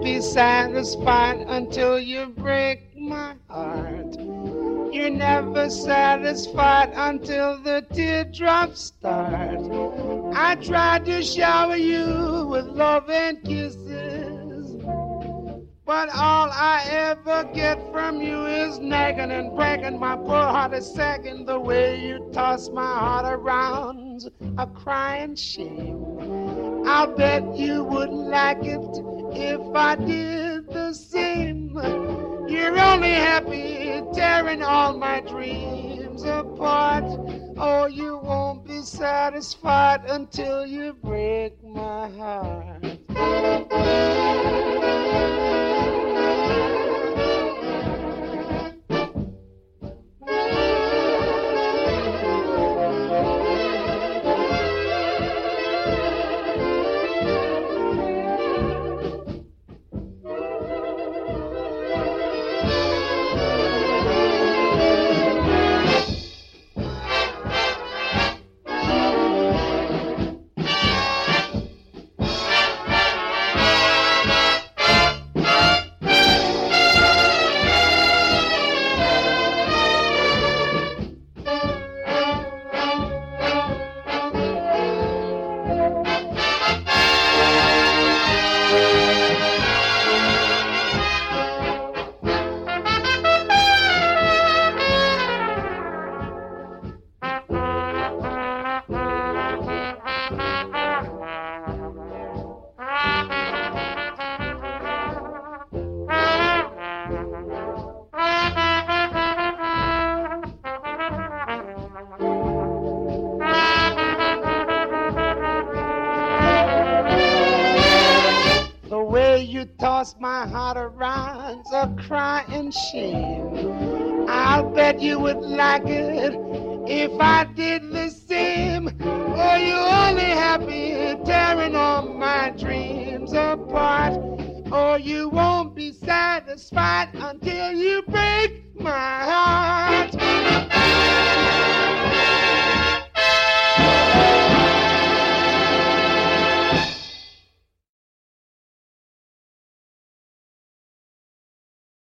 be satisfied until you break my heart. You're never satisfied until the teardrops start. I tried to shower you with love and kisses, but all I ever get from you is nagging and bragging. My poor heart is sagging the way you toss my heart around, a crying shame. I'll bet you wouldn't like it if I did the same. You're only happy tearing all my dreams apart. Oh, you won't be satisfied until you break my heart. Toss my heart around, a crying shame. I'll bet you would like it if I did the same. Oh, you're only happy tearing all my dreams apart. Oh, you won't be satisfied until you break my heart.